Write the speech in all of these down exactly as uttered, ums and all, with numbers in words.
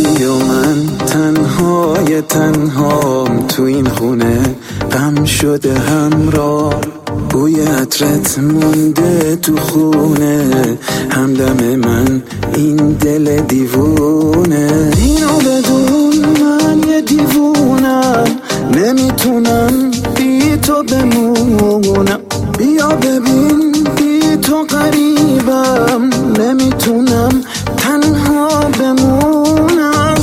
رفتی و من تنهای تنهام تو این خونه، غم شده همراه، بوی عطرت مونده تو خونه، همدم من این دل دیوونه. اینو بدون من یه دیوونم، نمیتونم بی تو بمونم. بیا ببین بی تو غریبم، نمیتونم تنها بمونم.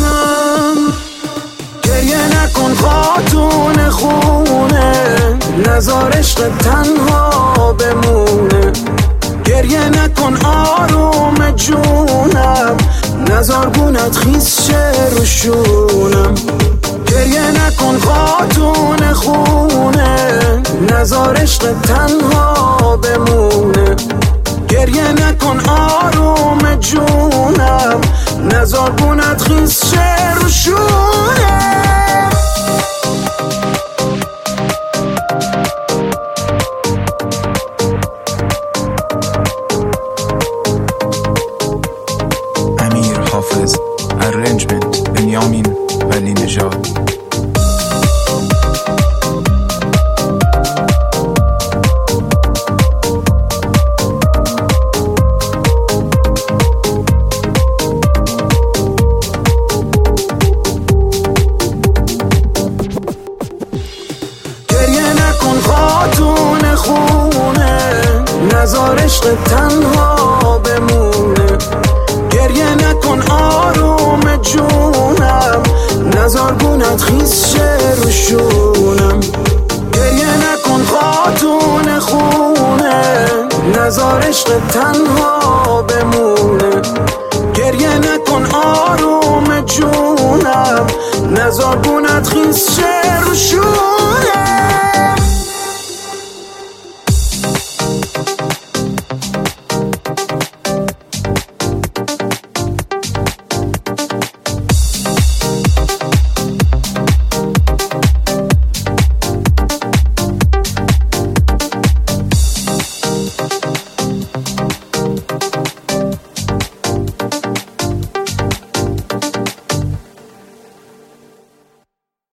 گریه نکن خاتون خونه، نزار عشق تنها بمونه. گریه نکن آروم جونم، نزار گونت خیس شه رو شونم. گریه نکن خاتون خونه، نزار عشق تنها بمونه. گریه نکن آروم جونم، نزار گونت خیس شه رو شونم. امیر حافظ، ارنجمنت بنیامین ولی نژاد. خاتون خونه، نزار عشق تنها بمونه. گریه نکن آروم جونم، نزار گونت خیس شه رو شونم. گریه نکن خاتون خونه، نزار عشق تنها بمونه. گریه نکن آروم جونم، نزار گونت خیس شه رو شونم.